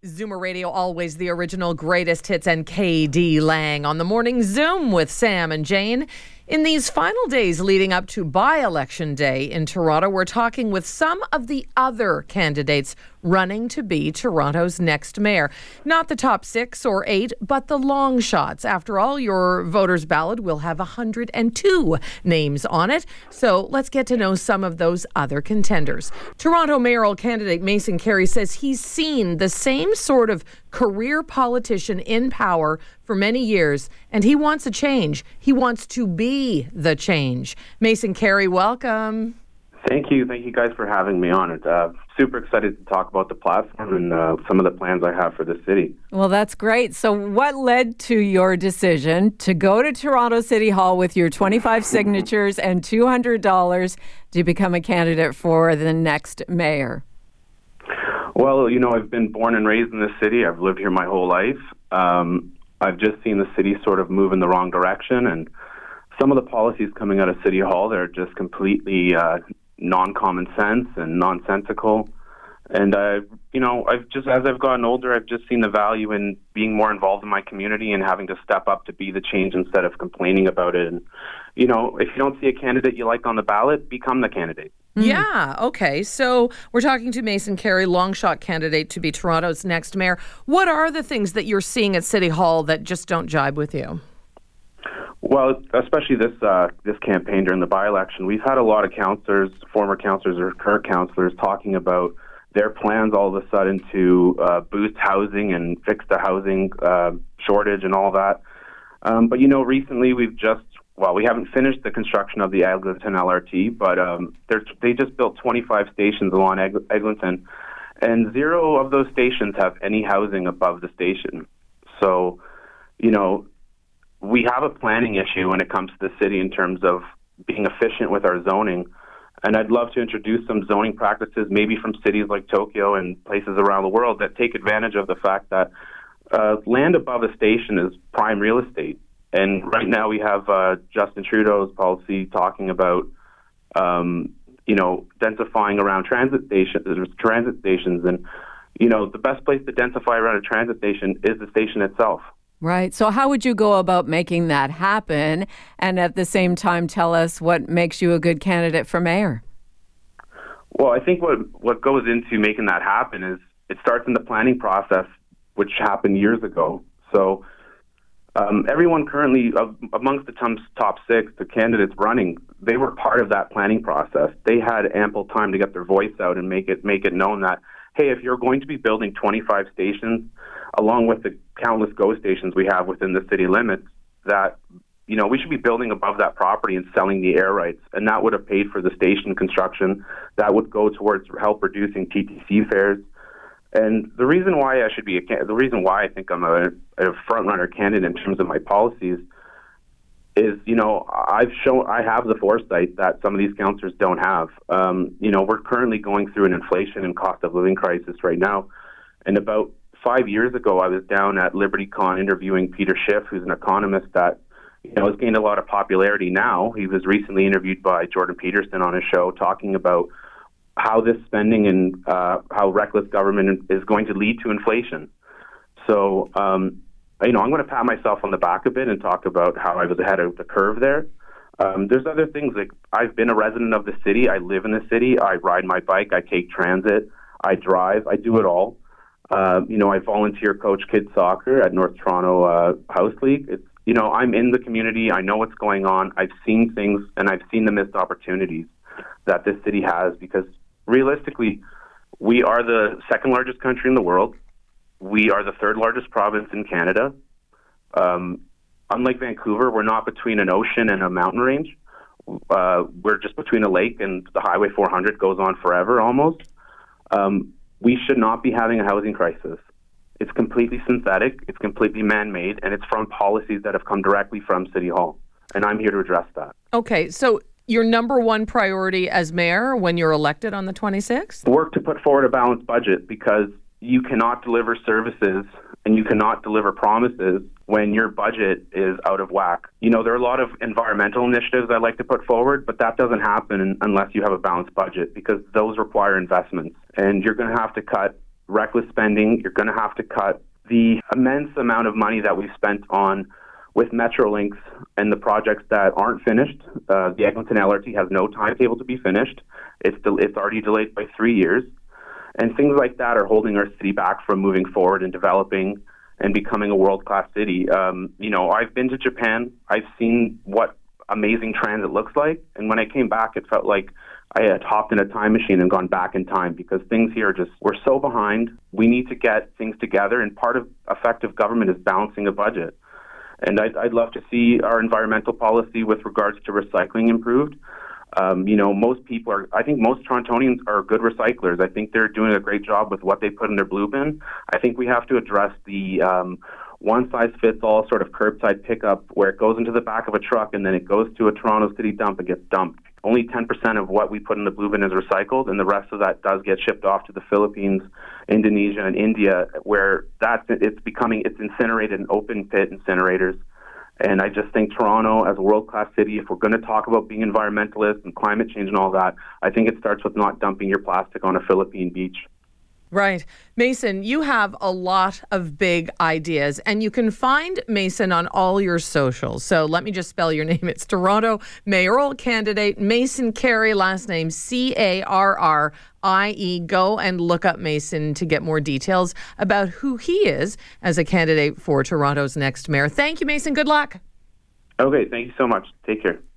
Zoomer Radio, always the original greatest hits, and KD Lang on the Morning Zoom with Sam and Jane. In these final days leading up to by-election day in Toronto, we're talking with some of the other candidates running to be Toronto's next mayor. Not the top 6 or 8, but the long shots. After all, your voter's ballot will have 102 names on it. So let's get to know some of those other contenders. Toronto mayoral candidate Mason Carey says he's seen the same sort of career politician in power for many years, and he wants a change. He wants to be the change. Mason Carey, welcome. Thank you. Thank you guys for having me on. It's super excited to talk about the platform and some of the plans I have for the city. Well, that's great. So what led to your decision to go to Toronto City Hall with your 25 signatures and $200 to become a candidate for the next mayor? Well, I've been born and raised in this city. I've lived here my whole life. I've just seen the city sort of move in the wrong direction, and some of the policies coming out of City Hall, they're just completely non-common sense and nonsensical. And I've just, as I've gotten older, I've just seen the value in being more involved in my community and having to step up to be the change instead of complaining about it. And if you don't see a candidate you like on the ballot, become the candidate. Yeah, okay. So we're talking to Mason Carey, long shot candidate to be Toronto's next mayor. What are the things that you're seeing at City Hall that just don't jibe with you? Well, especially this campaign during the by-election, we've had a lot of councillors, former councillors or current councillors, talking about their plans all of a sudden to boost housing and fix the housing shortage and all that. But recently we haven't finished the construction of the Eglinton LRT, but they just built 25 stations along Eglinton, and 0 of those stations have any housing above the station. So, we have a planning issue when it comes to the city in terms of being efficient with our zoning. And I'd love to introduce some zoning practices, maybe from cities like Tokyo and places around the world, that take advantage of the fact that land above a station is prime real estate. And right now we have Justin Trudeau's policy talking about, densifying around transit stations. And, the best place to densify around a transit station is the station itself. Right. So how would you go about making that happen, and at the same time tell us what makes you a good candidate for mayor? Well, I think what goes into making that happen is it starts in the planning process, which happened years ago. So everyone currently, amongst the top 6, the candidates running, they were part of that planning process. They had ample time to get their voice out and make it known that, hey, if you're going to be building 25 stations, along with the countless GO stations we have within the city limits, that, we should be building above that property and selling the air rights. And that would have paid for the station construction. That would go towards help reducing TTC fares. And the reason why I think I'm a front-runner candidate in terms of my policies is, I have the foresight that some of these councillors don't have. We're currently going through an inflation and cost of living crisis right now. And about 5 years ago, I was down at LibertyCon interviewing Peter Schiff, who's an economist that has gained a lot of popularity now. He was recently interviewed by Jordan Peterson on his show, talking about how this spending and how reckless government is going to lead to inflation. So, I'm going to pat myself on the back a bit and talk about how I was ahead of the curve there. There's other things, like I've been a resident of the city. I live in the city. I ride my bike. I take transit. I drive. I do it all. I volunteer coach kids soccer at North Toronto House League. I'm in the community. I know what's going on. I've seen things, and I've seen the missed opportunities that this city has, because realistically, we are the second largest country in the world. We are the 3rd largest province in Canada. Unlike Vancouver, we're not between an ocean and a mountain range. We're just between a lake, and the Highway 400 goes on forever almost. We should not be having a housing crisis. It's completely synthetic, it's completely man-made, and it's from policies that have come directly from City Hall. And I'm here to address that. Okay, so your number one priority as mayor when you're elected on the 26th? Work to put forward a balanced budget, because you cannot deliver services and you cannot deliver promises when your budget is out of whack. There are a lot of environmental initiatives I'd like to put forward, but that doesn't happen unless you have a balanced budget, because those require investments. And you're going to have to cut reckless spending. You're going to have to cut the immense amount of money that we've spent on with Metrolinx and the projects that aren't finished. The Eglinton LRT has no timetable to be finished. It's already delayed by 3 years. And things like that are holding our city back from moving forward and developing and becoming a world-class city. I've been to Japan. I've seen what amazing transit looks like. And when I came back, it felt like I had hopped in a time machine and gone back in time, because things here we're so behind. We need to get things together. And part of effective government is balancing a budget. And I'd love to see our environmental policy with regards to recycling improved. I think most Torontonians are good recyclers. I think they're doing a great job with what they put in their blue bin. I think we have to address the one-size-fits-all sort of curbside pickup where it goes into the back of a truck and then it goes to a Toronto City dump and gets dumped. Only 10% of what we put in the blue bin is recycled, and the rest of that does get shipped off to the Philippines, Indonesia, and India, where it's incinerated in open-pit incinerators. And I just think Toronto, as a world-class city, if we're going to talk about being environmentalists and climate change and all that, I think it starts with not dumping your plastic on a Philippine beach. Right. Mason, you have a lot of big ideas, and you can find Mason on all your socials. So let me just spell your name. It's Toronto mayoral candidate Mason Carrie, last name Carrie. Go and look up Mason to get more details about who he is as a candidate for Toronto's next mayor. Thank you, Mason. Good luck. Okay, thank you so much. Take care.